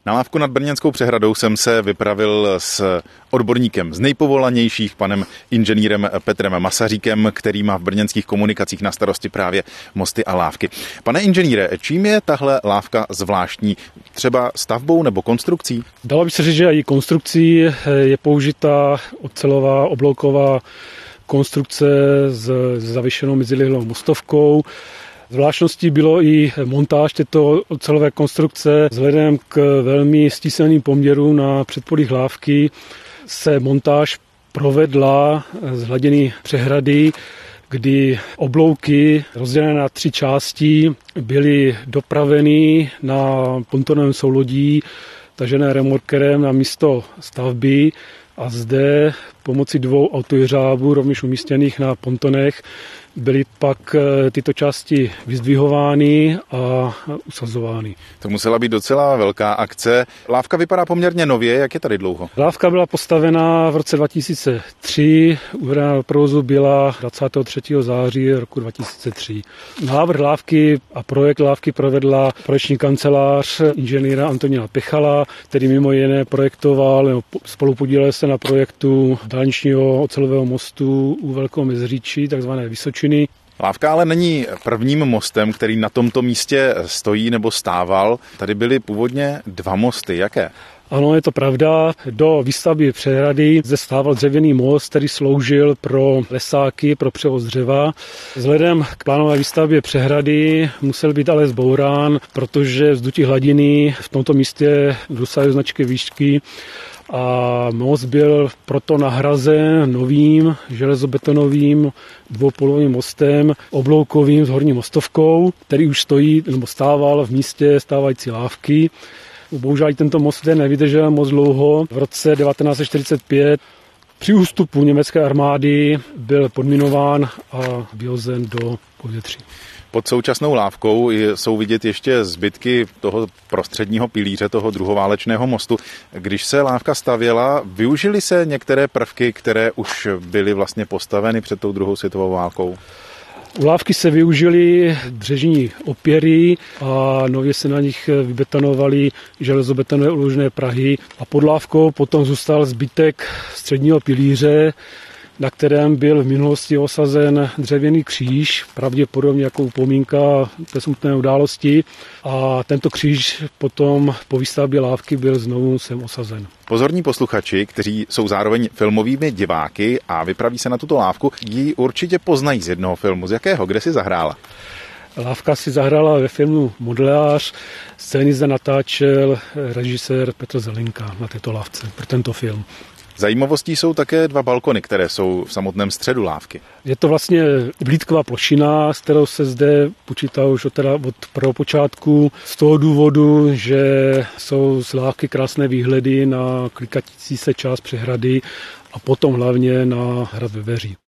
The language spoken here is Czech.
Na lávku nad Brněnskou přehradou jsem se vypravil s odborníkem z nejpovolanějších, panem inženýrem Petrem Masaříkem, který má v brněnských komunikacích na starosti právě mosty a lávky. Pane inženýre, čím je tahle lávka zvláštní? Třeba stavbou nebo konstrukcí? Dalo by se říct, že i konstrukcí je použitá ocelová oblouková konstrukce s zavěšenou mezilihlou mostovkou. Zvláštností bylo i montáž této ocelové konstrukce. Vzhledem k velmi stíselným poměrům na předpolích lávky se montáž provedla z hladění přehrady, kdy oblouky rozdělené na 3 části byly dopraveny na pontonovém soulodí tažené remorkerem na místo stavby a zde pomocí 2 autojeřábů rovněž umístěných na pontonech byly pak tyto části vyzdvihovány a usazovány. To musela být docela velká akce. Lávka vypadá poměrně nově, jak je tady dlouho? Lávka byla postavena v roce 2003, uvedena do provozu byla 23. září roku 2003. Návrh lávky a projekt lávky provedla projekční kancelář inženýra Antonína Pechala, který mimo jiné projektoval nebo spolupodílel se na projektu dálničního ocelového mostu u Velkého Meziříčí, takzvané Vysočiny. Lávka ale není prvním mostem, který na tomto místě stojí nebo stával. Tady byly původně 2 mosty. Jaké? Ano, je to pravda. Do výstavby přehrady zde stával dřevěný most, který sloužil pro lesáky, pro převoz dřeva. Vzhledem k plánové výstavbě přehrady musel být ale zbourán, protože vzdutí hladiny v tomto místě dosahuje značké výšky a most byl proto nahrazen novým železobetonovým dvoupolovým mostem obloukovým s horní mostovkou, který už stojí nebo stával v místě stávající lávky. Bohužel tento most zde nevydržel moc dlouho. V roce 1945 při ústupu německé armády byl podminován a vyhozen do povětří. Pod současnou lávkou jsou vidět ještě zbytky toho prostředního pilíře, toho druhoválečného mostu. Když se lávka stavěla, využily se některé prvky, které už byly vlastně postaveny před tou druhou světovou válkou? U lávky se využily břežní opěry a nově se na nich vybetonovaly železobetonové uložené prahy a pod lávkou potom zůstal zbytek středního pilíře, na kterém byl v minulosti osazen dřevěný kříž, pravděpodobně jako upomínka té smutné události. A tento kříž potom po výstavbě lávky byl znovu sem osazen. Pozorní posluchači, kteří jsou zároveň filmovými diváky a vypraví se na tuto lávku, ji určitě poznají z jednoho filmu. Z jakého? Kde si zahrála? Lávka si zahrála ve filmu Modelář. Scény zde natáčel režisér Petr Zelinka na této lávce pro tento film. Zajímavostí jsou také 2 balkony, které jsou v samotném středu lávky. Je to vlastně vhlídková plošina, s kterou se zde počítá už od prvopočátku z toho důvodu, že jsou z lávky krásné výhledy na klikatící se část přehrady a potom hlavně na hrad Veveří.